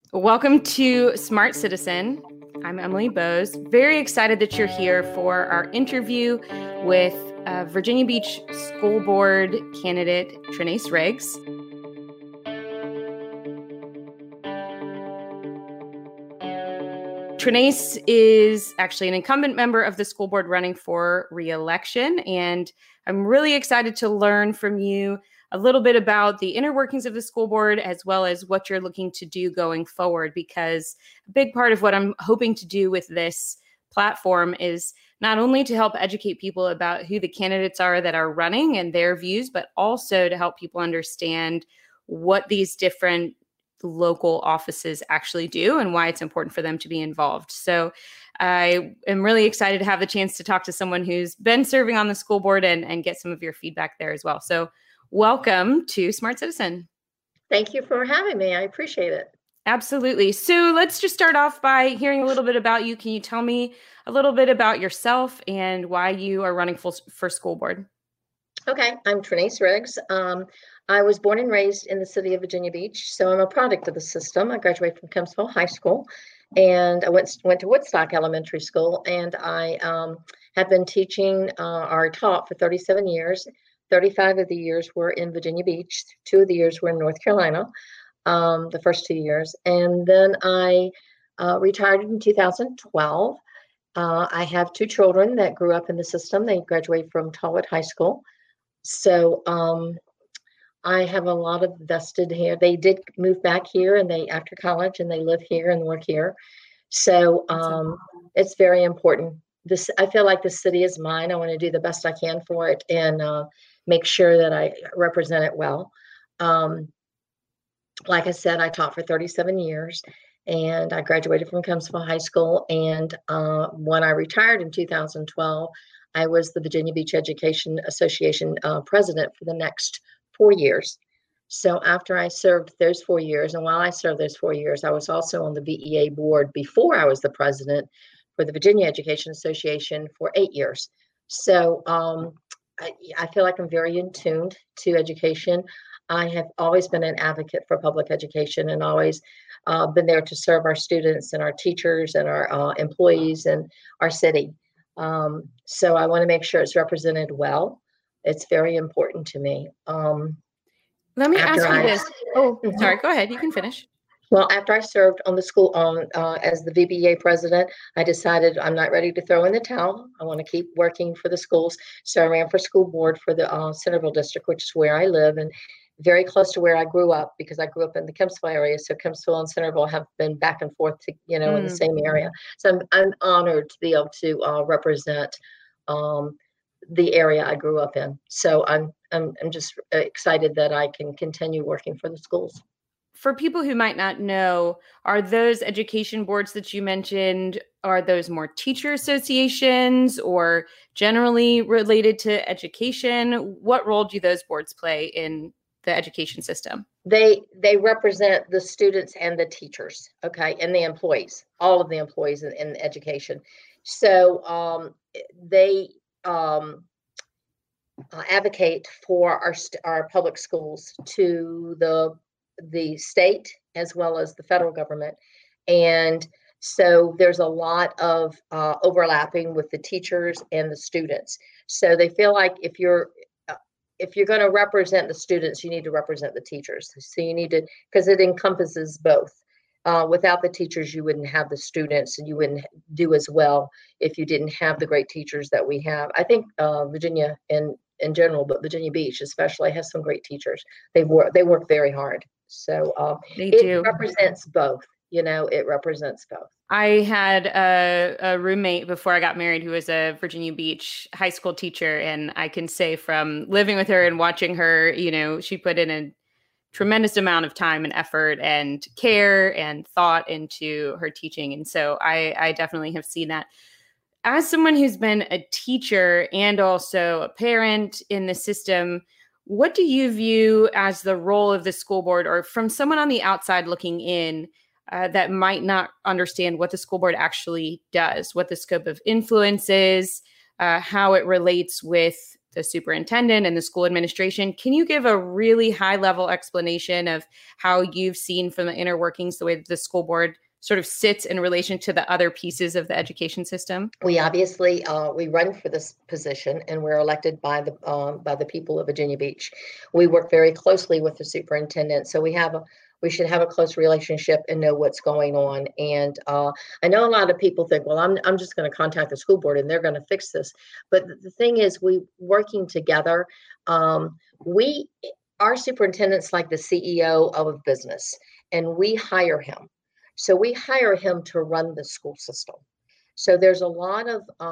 Welcome to Smart Citizen. I'm Emily Bose. Very excited that you're here for our interview with Virginia Beach School Board candidate Trenace Riggs. Trenace is actually an incumbent member of the school board running for re-election, and I'm really excited to learn from you a little bit about the inner workings of the school board, as well as what you're looking to do going forward, because a big part of what I'm hoping to do with this platform is not only to help educate people about who the candidates are that are running and their views, but also to help people understand what these different local offices actually do and why it's important for them to be involved. So I am really excited to have the chance to talk to someone who's been serving on the school board and get some of your feedback there as well. So welcome to Smart Citizen. Thank you for having me. I appreciate it. Absolutely. So let's just start off by hearing a little bit about you. Can you tell me a little bit about yourself and why you are running for school board? Okay, I'm Trenace Riggs. I was born and raised in the city of Virginia Beach, so I'm a product of the system. I graduated from Kempsville High School, and I went to Woodstock Elementary School, and I have been teaching or taught for 37 years. 35 of the years were in Virginia Beach. 2 of the years were in North Carolina, the first 2 years. And then I retired in 2012. I have 2 children that grew up in the system. They graduated from Tallwood High School. So I have a lot of vested here. They did move back here and after college, and they live here and work here. So it's very important. I feel like the city is mine. I want to do the best I can for it and make sure that I represent it well. Like I said, I taught for 37 years, and I graduated from Kempsville High School. And when I retired in 2012, I was the Virginia Beach Education Association president for the next 4 years. So after I served those 4 years, and while I served those 4 years, I was also on the VEA board before I was the president for the Virginia Education Association for 8 years. So I feel like I'm very in tune to education. I have always been an advocate for public education and always been there to serve our students and our teachers and our employees and our city. So I want to make sure it's represented well. It's very important to me. Let me ask you this. Oh, sorry. Go ahead. You can finish. Well, after I served on the school as the VBA president, I decided I'm not ready to throw in the towel. I want to keep working for the schools. So I ran for school board for the Centerville district, which is where I live and very close to where I grew up, because I grew up in the Kempsville area. So Kempsville and Centerville have been back and forth to, in the same area. So I'm honored to be able to represent the area I grew up in. So I'm just excited that I can continue working for the schools. For people who might not know, are those education boards that you mentioned, are those more teacher associations or generally related to education? What role do those boards play in the education system? They represent the students and the teachers, okay, and the employees, all of the employees in education. So they advocate for our public schools to the state as well as the federal government. And so there's a lot of overlapping with the teachers and the students. So they feel like if you're going to represent the students, you need to represent the teachers. So you need to, because it encompasses both. Without the teachers, you wouldn't have the students, and you wouldn't do as well if you didn't have the great teachers that we have. I think Virginia in general, but Virginia Beach especially has some great teachers. They work very hard. So it represents both. It represents both. I had a roommate before I got married who was a Virginia Beach high school teacher. And I can say from living with her and watching her, she put in a tremendous amount of time and effort and care and thought into her teaching. And so I definitely have seen that. As someone who's been a teacher and also a parent in the system, what do you view as the role of the school board, or from someone on the outside looking in that might not understand what the school board actually does, what the scope of influence is, how it relates with the superintendent and the school administration. Can you give a really high level explanation of how you've seen from the inner workings, the way that the school board sort of sits in relation to the other pieces of the education system? We obviously we run for this position, and we're elected by the people of Virginia Beach. We work very closely with the superintendent, so we should have a close relationship and know what's going on. And I know a lot of people think, well, I'm just going to contact the school board and they're going to fix this. But the thing is, we working together. Our superintendent's like the CEO of a business, and we hire him. So we hire him to run the school system. So there's a lot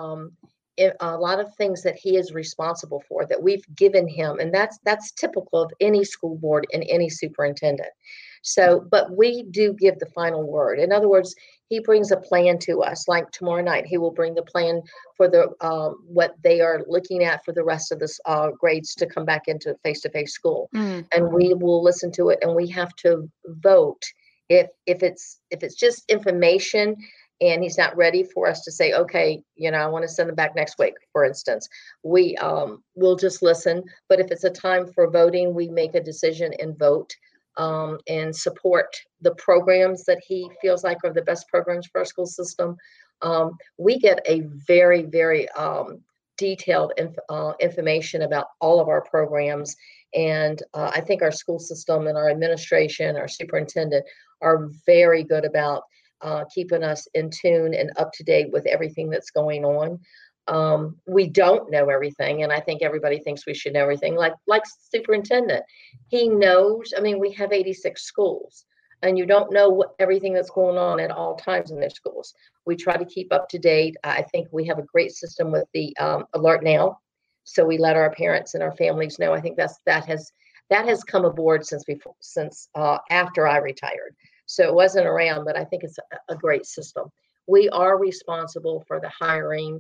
of things that he is responsible for that we've given him, and that's typical of any school board and any superintendent. So, but we do give the final word. In other words, he brings a plan to us. Like tomorrow night, he will bring the plan for the what they are looking at for the rest of this grades to come back into face-to-face school, and we will listen to it, and we have to vote if it's just information. And he's not ready for us to say, okay, I want to send them back next week, for instance. We'll just listen. But if it's a time for voting, we make a decision and vote and support the programs that he feels like are the best programs for our school system. We get a very, very detailed information about all of our programs. And I think our school system and our administration, our superintendent are very good about keeping us in tune and up to date with everything that's going on. We don't know everything, and I think everybody thinks we should know everything. Like superintendent, he knows. I mean, we have 86 schools, and you don't know everything that's going on at all times in their schools. We try to keep up to date. I think we have a great system with the Alert Now, so we let our parents and our families know. I think that has come aboard since after I retired. So it wasn't around, but I think it's a great system. We are responsible for the hiring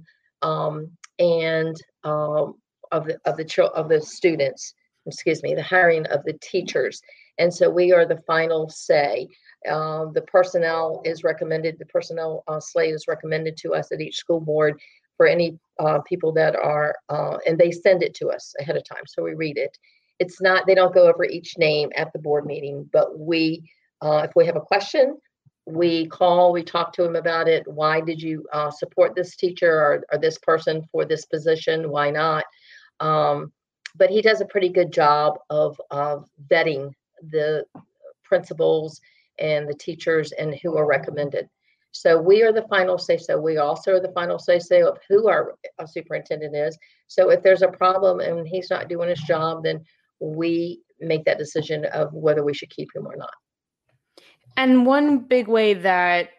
and of the students. Excuse me, the hiring of the teachers, and so we are the final say. The personnel is recommended. The personnel slate is recommended to us at each school board for any people that are, and they send it to us ahead of time, so we read it. It's not, they don't go over each name at the board meeting, but we. If we have a question, we talk to them about it. Why did you support this teacher or this person for this position? Why not? But he does a pretty good job of vetting the principals and the teachers and who are recommended. So we are the final say so. We also are the final say so of who our superintendent is. So if there's a problem and he's not doing his job, then we make that decision of whether we should keep him or not. And one big way that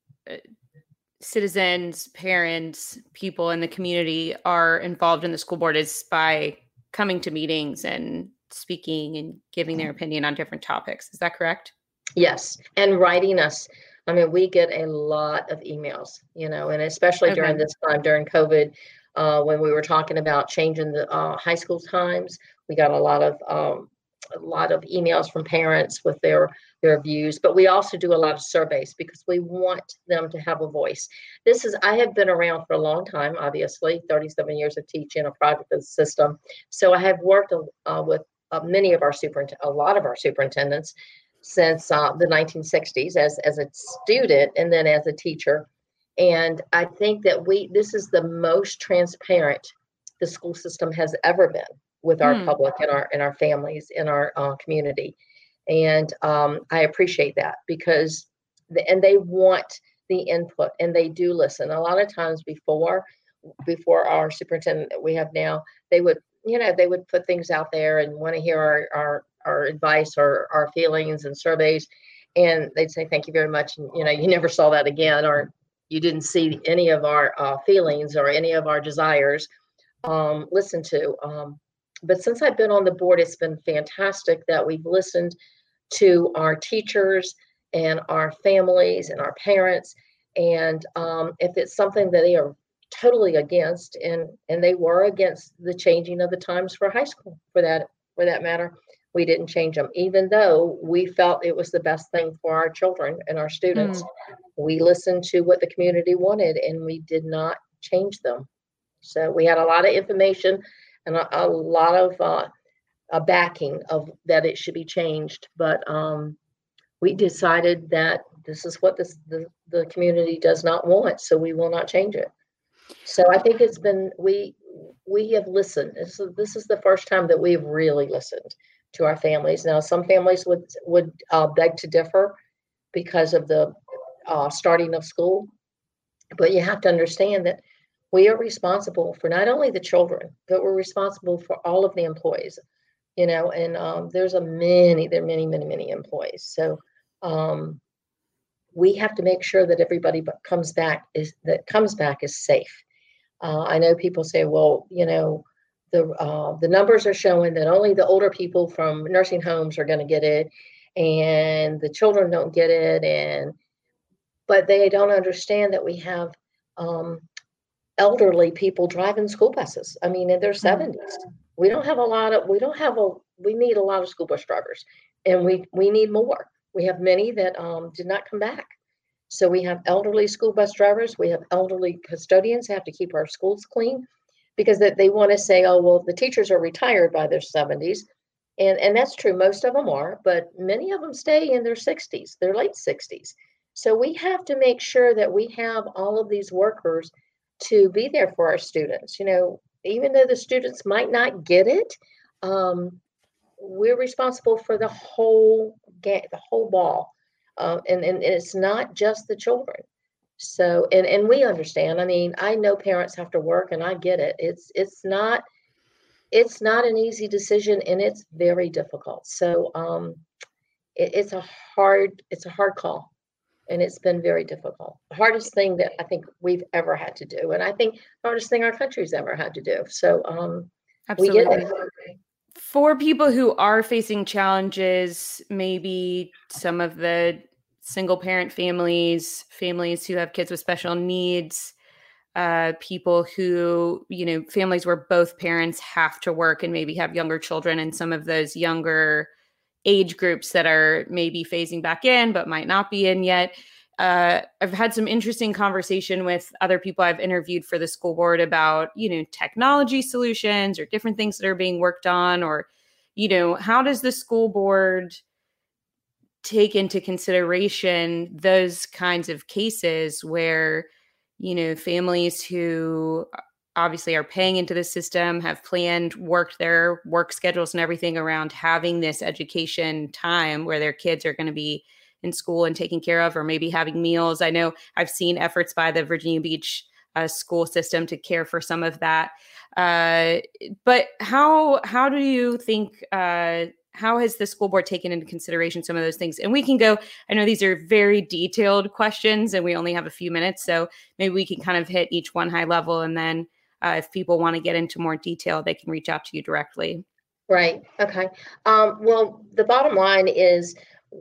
citizens, parents, people in the community are involved in the school board is by coming to meetings and speaking and giving their opinion on different topics. Is that correct? Yes. And writing us. I mean, we get a lot of emails, and especially during this time, during COVID, when we were talking about changing the high school times, we got a lot of emails from parents with their views, but we also do a lot of surveys because we want them to have a voice. I have been around for a long time, obviously, 37 years of teaching a project of the system. So I have worked with a lot of our superintendents since the 1960s as a student and then as a teacher. And I think that this is the most transparent the school system has ever been with our public and our families in our community. And I appreciate that because they want the input and they do listen. A lot of times before our superintendent that we have now, they would put things out there and want to hear our advice or our feelings and surveys. And they'd say, thank you very much. And, you never saw that again, or you didn't see any of our feelings or any of our desires listened to. But since I've been on the board, it's been fantastic that we've listened to our teachers and our families and our parents. And if it's something that they are totally against, and they were against the changing of the times for high school, for that matter, we didn't change them, even though we felt it was the best thing for our children and our students. We listened to what the community wanted, and we did not change them. So we had a lot of information and a lot of a backing of that it should be changed. But we decided that this is what the community does not want, so we will not change it. So I think it's been we have listened. This is the first time that we've really listened to our families. Now, some families would beg to differ because of the starting of school, but you have to understand that we are responsible for not only the children, but we're responsible for all of the employees. And there are many employees. So we have to make sure that everybody comes back is safe. I know people say, well, the numbers are showing that only the older people from nursing homes are going to get it, and the children don't get it, but they don't understand that we have elderly people driving school buses. I mean, in their 70s. We need a lot of school bus drivers, and we need more. We have many that did not come back. So we have elderly school bus drivers. We have elderly custodians who have to keep our schools clean, because they want to say, oh, well, the teachers are retired by their 70s. And that's true. Most of them are, but many of them stay in their 60s, their late 60s. So we have to make sure that we have all of these workers to be there for our students. Even though the students might not get it, we're responsible for the whole ball. And it's not just the children. So, and we understand. I mean, I know parents have to work, and I get it. It's not an easy decision, and it's very difficult. So, it's a hard call, and it's been very difficult. The hardest thing that I think we've ever had to do, and I think the hardest thing our country's ever had to do. So, Absolutely. We get it. For people who are facing challenges, maybe some of the single parent families who have kids with special needs, people who, families where both parents have to work and maybe have younger children, and some of those younger age groups that are maybe phasing back in but might not be in yet. I've had some interesting conversation with other people I've interviewed for the school board about, technology solutions or different things that are being worked on, or, how does the school board take into consideration those kinds of cases where, families who obviously are paying into the system, have worked their work schedules and everything around having this education time where their kids are going to be in school and taken care of, or maybe having meals. I know I've seen efforts by the Virginia Beach school system to care for some of that. But how do you think, how has the school board taken into consideration some of those things? And we can go, I know these are very detailed questions and we only have a few minutes, so maybe we can kind of hit each one high level, and then if people want to get into more detail, they can reach out to you directly. Right. Okay. Well, the bottom line is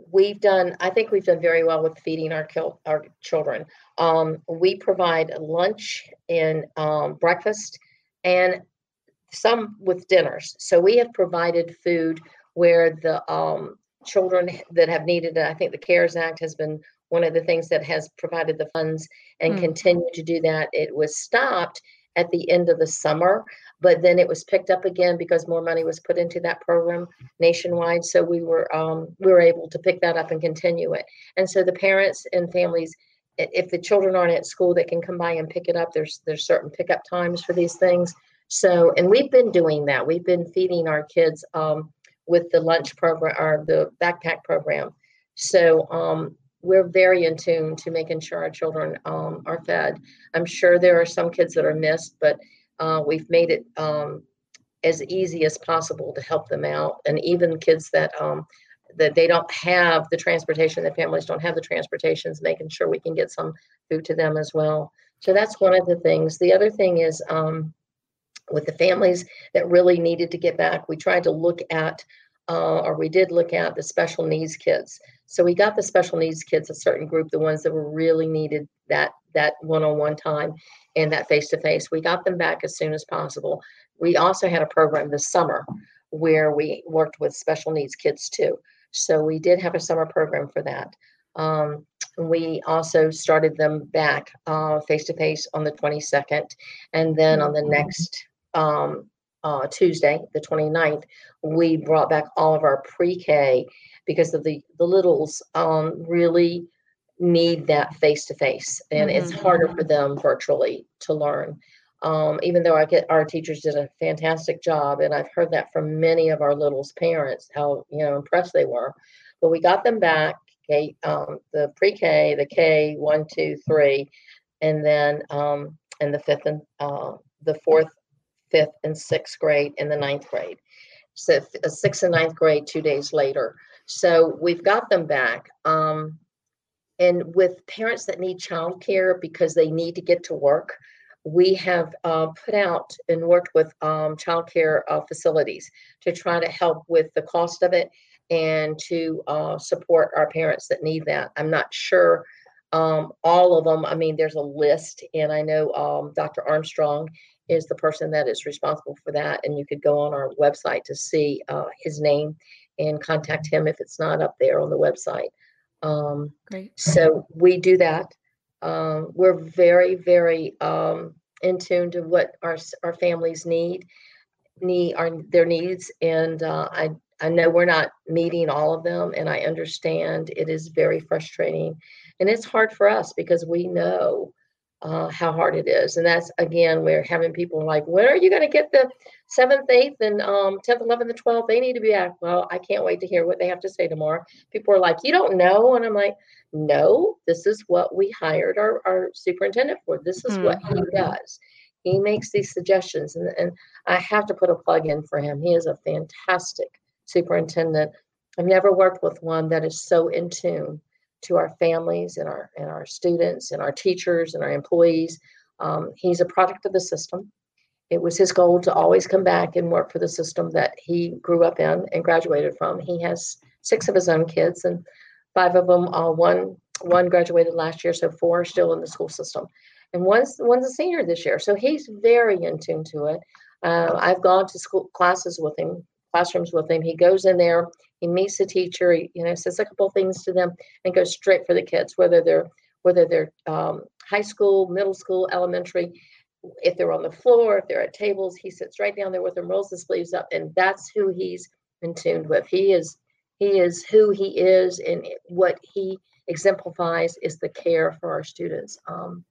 I think we've done very well with feeding our children. We provide lunch and breakfast, and some with dinners. So we have provided food where the children that have needed it. I think the CARES Act has been one of the things that has provided the funds and continue to do that. It was stopped at the end of the summer, but then it was picked up again because more money was put into that program nationwide. So we were able to pick that up and continue it. And so the parents and families, if the children aren't at school, they can come by and pick it up. There's certain pickup times for these things. So, and we've been doing that. We've been feeding our kids with the lunch program or the backpack program. So we're very in tune to making sure our children are fed. I'm sure there are some kids that are missed, but we've made it as easy as possible to help them out. And even kids that they don't have the transportation, the families don't have the transportations, making sure we can get some food to them as well. So that's one of the things. The other thing is with the families that really needed to get back, we tried to look at, we did look at the special needs kids. So we got the special needs kids, a certain group, the ones that were really needed that one-on-one time and that face-to-face. We got them back as soon as possible. We also had a program this summer where we worked with special needs kids too. So we did have a summer program for that. We also started them back face-to-face on the 22nd. And then on the next Tuesday, the 29th, we brought back all of our pre-K because of the littles really need that face-to-face, and it's harder for them virtually to learn. Even though our teachers did a fantastic job, and I've heard that from many of our littles' parents, how impressed they were. But we got them back, okay, the pre-K, the K 1, 2, 3, and then and the fifth and the fourth, fifth, and sixth grade, and the ninth grade. So sixth and ninth grade 2 days later. So we've got them back. And with parents that need childcare because they need to get to work, we have put out and worked with childcare facilities to try to help with the cost of it and to support our parents that need that. I'm not sure all of them. I mean, there's a list, and I know Dr. Armstrong is the person that is responsible for that. And you could go on our website to see his name and contact him if it's not up there on the website. Great. So we do that. We're very, very in tune to what our families need their needs. And I know we're not meeting all of them, and I understand it is very frustrating, and it's hard for us because we know how hard it is. And that's, again, we're having people like, when are you going to get the 7th, 8th, and 10th, 11th, and 12th? They need to be back. Well, I can't wait to hear what they have to say tomorrow. People are like, you don't know. And I'm like, no, this is what we hired our superintendent for. This is what he does. He makes these suggestions, and I have to put a plug in for him. He is a fantastic superintendent. I've never worked with one that is so in tune to our families and our students and our teachers and our employees. He's a product of the system. It was his goal to always come back and work for the system that he grew up in and graduated from. He has 6 of his own kids, and 5 of them, one graduated last year, so 4 are still in the school system. And one's a senior this year, so he's very in tune to it. I've gone to school classrooms with him. He goes in there, he meets the teacher, he, says a couple of things to them, and goes straight for the kids, whether they're high school, middle school, elementary. If they're on the floor, if they're at tables, he sits right down there with them, rolls his sleeves up, and that's who he's in tune with. He is who he is, and what he exemplifies is the care for our students.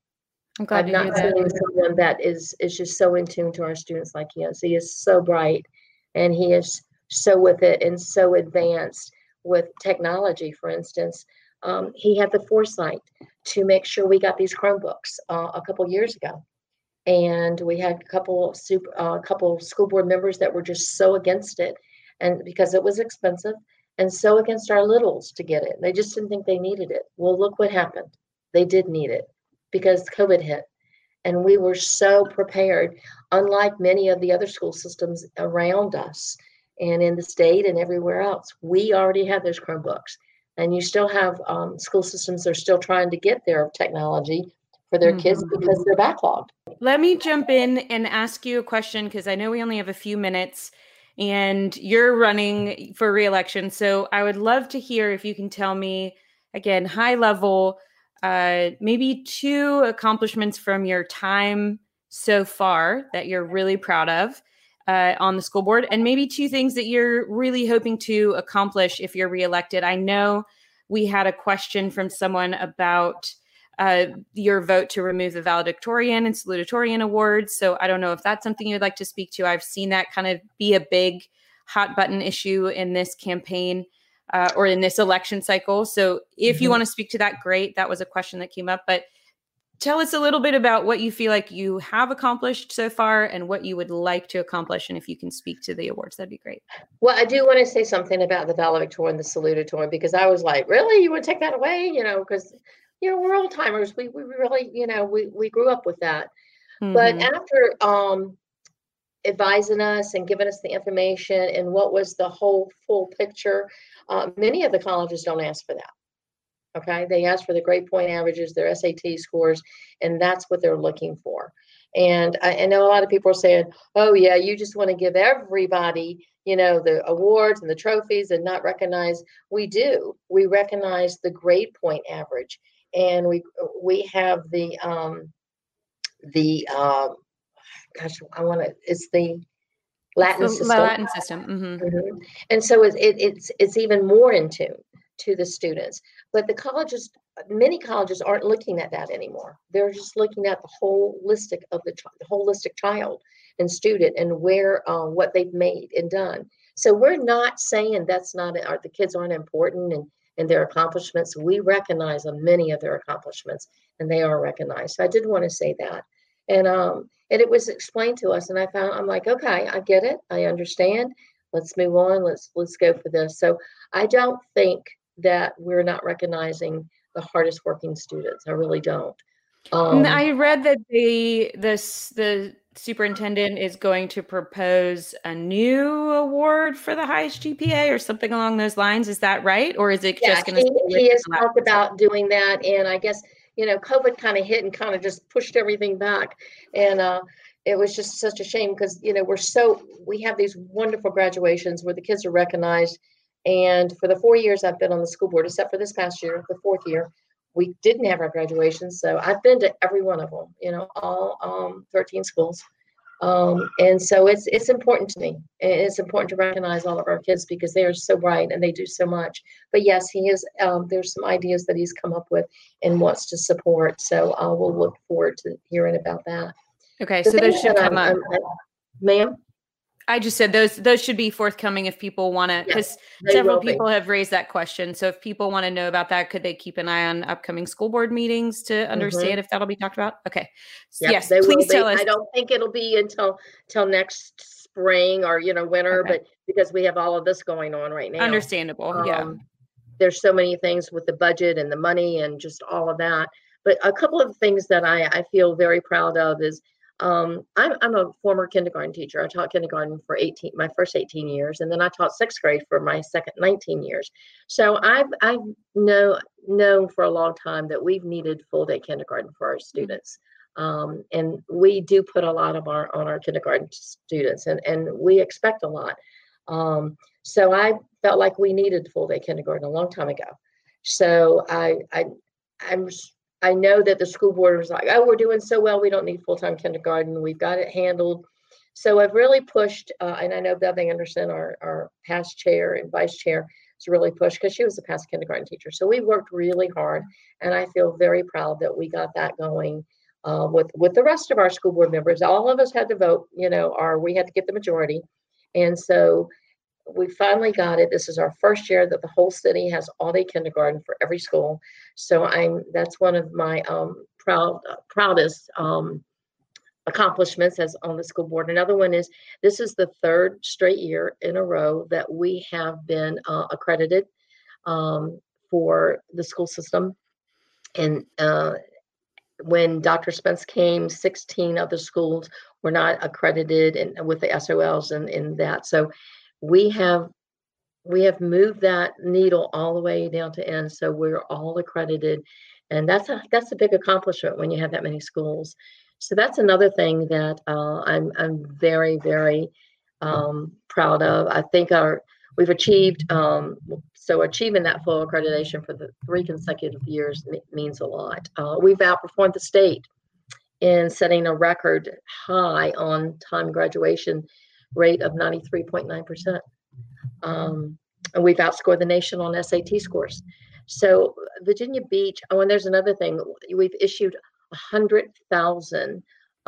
I'm glad I've not seen someone that is just so in tune to our students like he is. He is so bright, and he is so with it and so advanced with technology. For instance, he had the foresight to make sure we got these Chromebooks a couple years ago, and we had a couple school board members that were just so against it, and because it was expensive, and so against our littles to get it. They just didn't think they needed it. Well, look what happened. They did need it because COVID hit. And we were so prepared, unlike many of the other school systems around us and in the state and everywhere else. We already had those Chromebooks. And you still have school systems that are still trying to get their technology for their kids because they're backlogged. Let me jump in and ask you a question, because I know we only have a few minutes and you're running for re-election. So I would love to hear if you can tell me, again, high level, maybe 2 accomplishments from your time so far that you're really proud of on the school board, and maybe 2 things that you're really hoping to accomplish if you're reelected. I know we had a question from someone about your vote to remove the valedictorian and salutatorian awards. So I don't know if that's something you'd like to speak to. I've seen that kind of be a big hot button issue in this campaign. Or in this election cycle. So if you want to speak to that, great. That was a question that came up, but tell us a little bit about what you feel like you have accomplished so far and what you would like to accomplish. And if you can speak to the awards, that'd be great. Well, I do want to say something about the valedictorian and the salutatorian, because I was like, really, you want to take that away? Because, we're old timers. We really, we grew up with that. But after advising us and giving us the information and what was the whole full picture, many of the colleges don't ask for that. Okay, they ask for the grade point averages, their SAT scores, and that's what they're looking for. And I know a lot of people are saying, oh yeah, you just want to give everybody, the awards and the trophies and not recognize. We do. We recognize the grade point average, and we have it's the It's Latin the system. Latin system. Mhm. And so it's even more in tune to the students. But the colleges, many colleges aren't looking at that anymore. They're just looking at the holistic of the holistic child and student and where what they've made and done. So we're not saying that's not the kids aren't important and their accomplishments. We recognize many of their accomplishments and they are recognized. So I did want to say that. And it was explained to us, and I'm like, okay, I get it, I understand. Let's move on. Let's go for this. So I don't think that we're not recognizing the hardest working students. I really don't. I read that the superintendent is going to propose a new award for the highest GPA or something along those lines. Is that right? Or is it just going to he has talked about doing that, and I guess COVID kind of hit and kind of just pushed everything back, and it was just such a shame because we have these wonderful graduations where the kids are recognized, and for the 4 years I've been on the school board, except for this past year, the fourth year, we didn't have our graduations. So I've been to every one of them, all 13 schools. And so it's important to me. It's important to recognize all of our kids because they are so bright and they do so much. But yes, he is. There's some ideas that he's come up with and wants to support. So we'll look forward to hearing about that. Okay, so those should come up. Ma'am? I just said those should be forthcoming if people want to, because several people have raised that question. So if people want to know about that, could they keep an eye on upcoming school board meetings to understand if that'll be talked about? Okay. Yep, yes, please tell us. I don't think it'll be until next spring or winter, but because we have all of this going on right now. Understandable. Yeah. There's so many things with the budget and the money and just all of that. But a couple of things that I feel very proud of is I'm a former kindergarten teacher. I taught kindergarten for my first 18 years, and then I taught sixth grade for my second 19 years. So I've known for a long time that we've needed full day kindergarten for our students. And we do put a lot on our kindergarten students, and we expect a lot. So I felt like we needed full day kindergarten a long time ago. So I know that the school board was like, oh, we're doing so well, we don't need full-time kindergarten. We've got it handled. So I've really pushed, and I know Beverly Anderson, our past chair and vice chair, has really pushed because she was a past kindergarten teacher. So we worked really hard, and I feel very proud that we got that going with the rest of our school board members. All of us had to vote, we had to get the majority. And so we finally got it. This is our first year that the whole city has all-day kindergarten for every school. So that's one of my proudest accomplishments as on the school board. Another one is this is the third straight year in a row that we have been accredited for the school system. And when Dr. Spence came, 16 of the schools were not accredited and with the SOLs and that. So we have moved that needle all the way down to end, so we're all accredited, and that's a big accomplishment when you have that many schools. So that's another thing that I'm very, very proud of. I think we've achieved so achieving that full accreditation for the 3 consecutive years means a lot. We've outperformed the state in setting a record high on time graduation rate of 93.9%. And we've outscored the nation on SAT scores. So Virginia Beach, and there's another thing, we've issued 100,000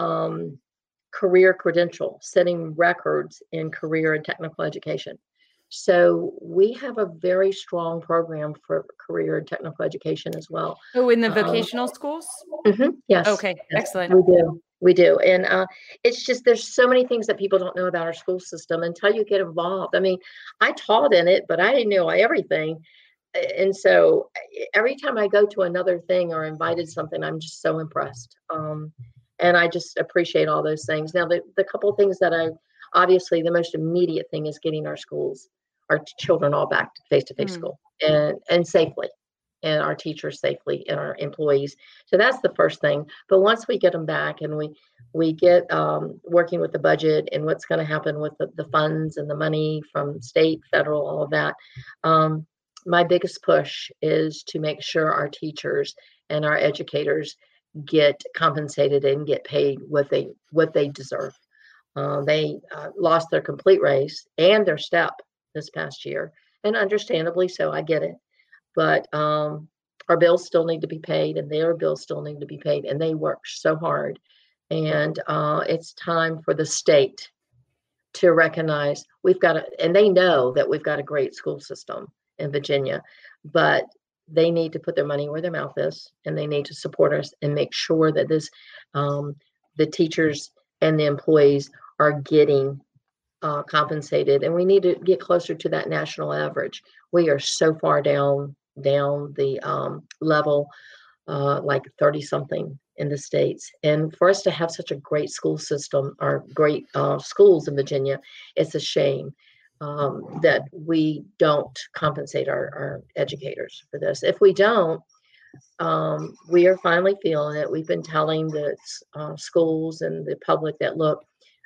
career credentials, setting records in career and technical education. So we have a very strong program for career and technical education as well. Oh, in the vocational schools? Yes. Okay, yes, excellent. We do. And it's just, there's so many things that people don't know about our school system until you get involved. I mean, I taught in it, but I didn't know everything. And so every time I go to another thing or invited something, I'm just so impressed. And I just appreciate all those things. Now, the couple of things that obviously the most immediate thing is getting our children all back to face-to-face school and safely, and our teachers safely and our employees. So that's the first thing. But once we get them back and we get working with the budget and what's going to happen with the funds and the money from state, federal, all of that, my biggest push is to make sure our teachers and our educators get compensated and get paid what they deserve. They lost their complete race and their step this past year, and understandably so. I get it, but our bills still need to be paid, and their bills still need to be paid, and they work so hard. And it's time for the state to recognize we've got and they know that we've got a great school system in Virginia, but they need to put their money where their mouth is, and they need to support us and make sure that the teachers and the employees are getting compensated, and we need to get closer to that national average. We are so far down the level, like 30 something in the states. And for us to have such a great school system, or great schools in Virginia, it's a shame that we don't compensate our educators for this. If we don't, we are finally feeling it. We've been telling the schools and the public that, look,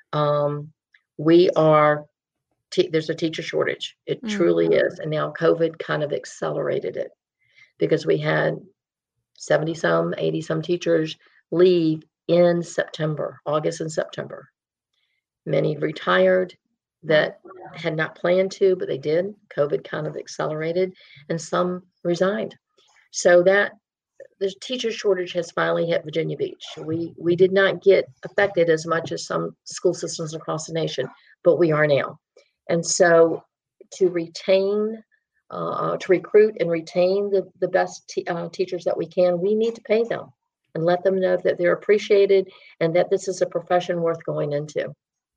we are, there's a teacher shortage. It truly is. And now COVID kind of accelerated it, because we had 70 some, 80 some teachers leave in September, August and September. Many retired that had not planned to, but they did. COVID kind of accelerated, and some resigned. So that the teacher shortage has finally hit Virginia Beach. We did not get affected as much as some school systems across the nation, but we are now. And so to retain, to recruit and retain the best teachers that we can, we need to pay them and let them know that they're appreciated and that this is a profession worth going into.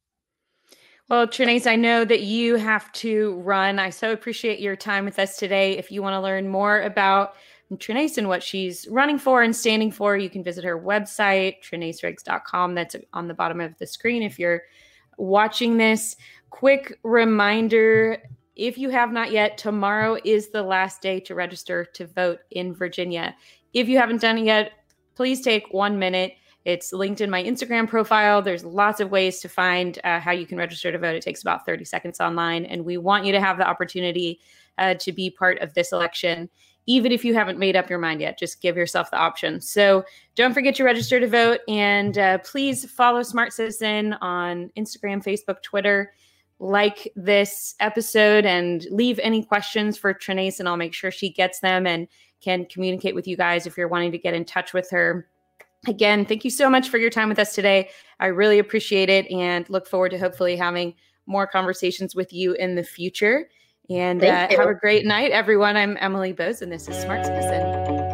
Well, Trinace, I know that you have to run. I so appreciate your time with us today. If you want to learn more about Trinace and what she's running for and standing for, you can visit her website, trinaceriggs.com. That's on the bottom of the screen if you're watching this. Quick reminder, if you have not yet, tomorrow is the last day to register to vote in Virginia. If you haven't done it yet, please take 1 minute. It's linked in my Instagram profile. There's lots of ways to find how you can register to vote. It takes about 30 seconds online, and we want you to have the opportunity to be part of this election. Even if you haven't made up your mind yet, just give yourself the option. So don't forget to register to vote, and please follow Smart Citizen on Instagram, Facebook, Twitter. Like this episode and leave any questions for Trinace, and I'll make sure she gets them and can communicate with you guys if you're wanting to get in touch with her. Again, thank you so much for your time with us today. I really appreciate it and look forward to hopefully having more conversations with you in the future. And have a great night, everyone. I'm Emily Bose, and this is Smart Citizen.